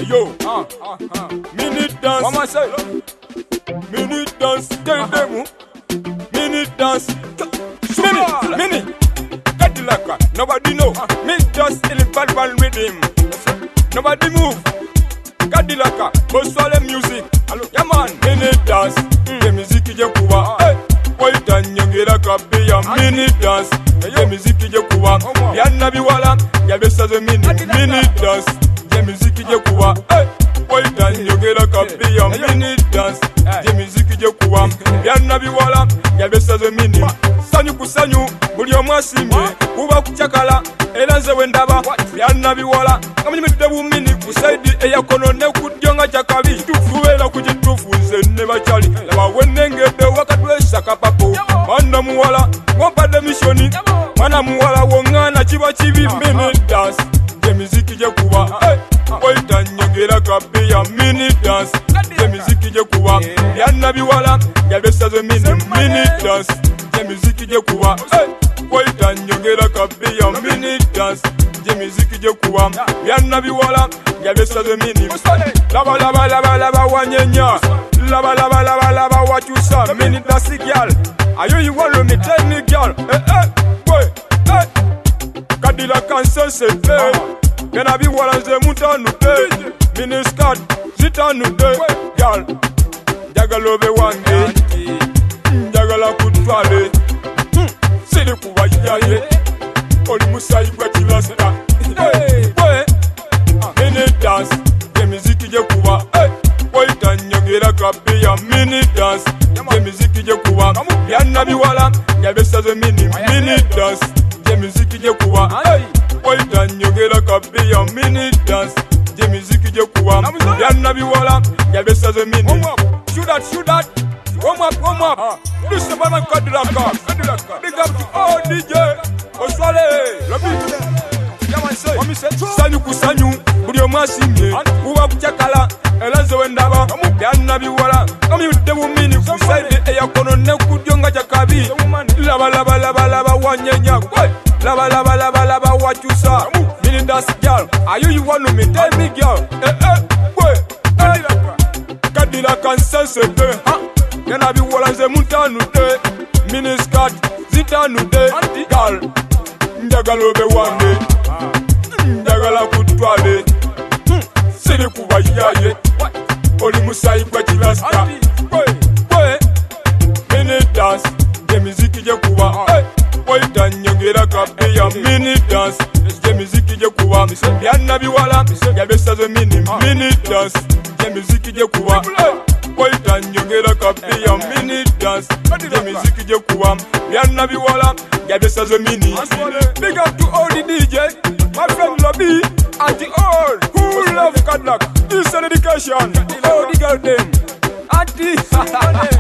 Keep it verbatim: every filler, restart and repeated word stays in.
yo, uh, uh, uh. Minute dance. What am I say? Minute dance. Tell them. Minute dance. Mini, mini. Cadillac. Nobody know. Me just in the bad one with him. Nobody move. Cadillac. Boss all the music. Yeah man. Minute dance. The music is kuba. Wait and you get a copy of minute dance. The music is kuba. Yana biwala. Ya besa the minute. Minute dance. The music is kuba. Wait and you get a copy of minute dance. The music is kuba. Yana biwala. Ya besa the minute. Sanyu kusanyu. Buli omwasimye. Kuba kuchakala. Elanze wendaba. Yana biwala. Kama nyimete bumini. Kusaidi eya kono ne kudjonga chakabi. Tufuwela kujitufu nze ne bachali. Laba wenengede wakatwe sakapapo. Mwana muwala. Wampada mishoni. Mwana muwala wongana chiba chibi. Minute dance. The music is kuba. Wait and you get a copy of minute dance. The music is kuba. Yana biwala. Yabesa the minute. Minute dance. The music is kuba. Wait and you get a copy of minute dance. The music is kuba. Yana biwala. Yabesa the minute. Laba laba laba laba wanyenya. Laba laba laba laba what you saw. Minute dance girl. Are you you want me tell me girl? Eh eh. Wait. Eh. Cadillac and sunset. Gonna be what I say mutanu day. Miniscard. Zitanu day. Girl. Jagalove one day. Jagala kutwale. Sili kuwa yaye. Oli musa ikwetila sera. Hey, boy. Minute dance. The music is kuba. Hey, wait and you get a copy of minute dance. The music is kuba. Yana biwala. Yabesa the minute. Minute dance. The music is kuba. Hey, wait and you get a copy of minute dance. The music is kuba. Yana biwala. Yabesa the minute. Shoot that, shoot that. Warm up, warm up. This is the man Cadillac. Big up to all D J. Oswale. Love you. Sanyu kusanyu. Buri omwasimye. Kuba kuchakala. Elanze wendaba. Yana biwala. Kama yude bumini. Kusaide eya kono ne kudjonga chakabi. Laba laba laba laba wanyenya. Laba laba laba laba what you saw. Minute dance girl. Are you you want me? Tell me girl. Eh eh. Wait. Cadillac and sunset. Yana biwala nze mutanu de. Miniscard. Zitanu de. Girl. Njagalobe one day. Njagala kutwale. Sili kuba yaye. Oli musa ikwetila sera. Minute dance. The music is kuba. Wait and you get a copy of minute dance. The music is kuba. Yana biwala. Yabesa the minute. Minute dance. The music is kuba. Wait and you get a copy of minute dance. The music is kuba. Yana biwala. Yabesa the minute. Big up to all the D J. My friend Lobby and the all who love Cadillac. This is an education. All the girl them. Auntie.